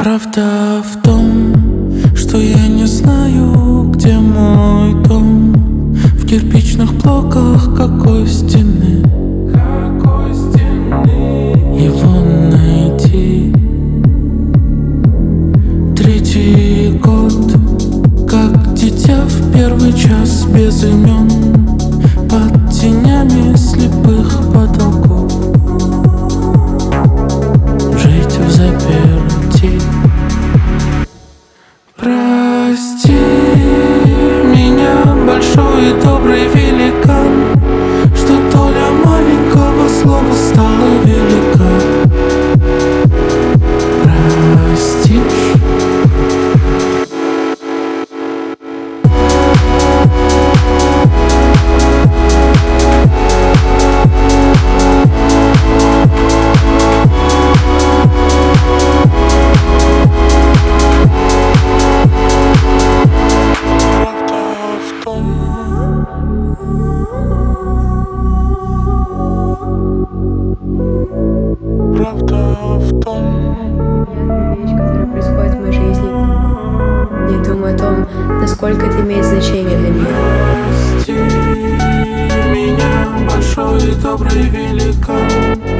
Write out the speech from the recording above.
Правда в том, что я не знаю, где мой дом. В кирпичных блоках какой стены его найти? Третий год, как дитя в первый час без имен, под тенями слепых потолков. Жить взаперти. Прости меня, большой и добрый великан, что доля маленького слова стала велика. Простишь? Правда в том. Вещь, которая происходит в моей жизни. Не думаю о том, насколько это имеет значение для меня. Прости меня, большой и добрый великан.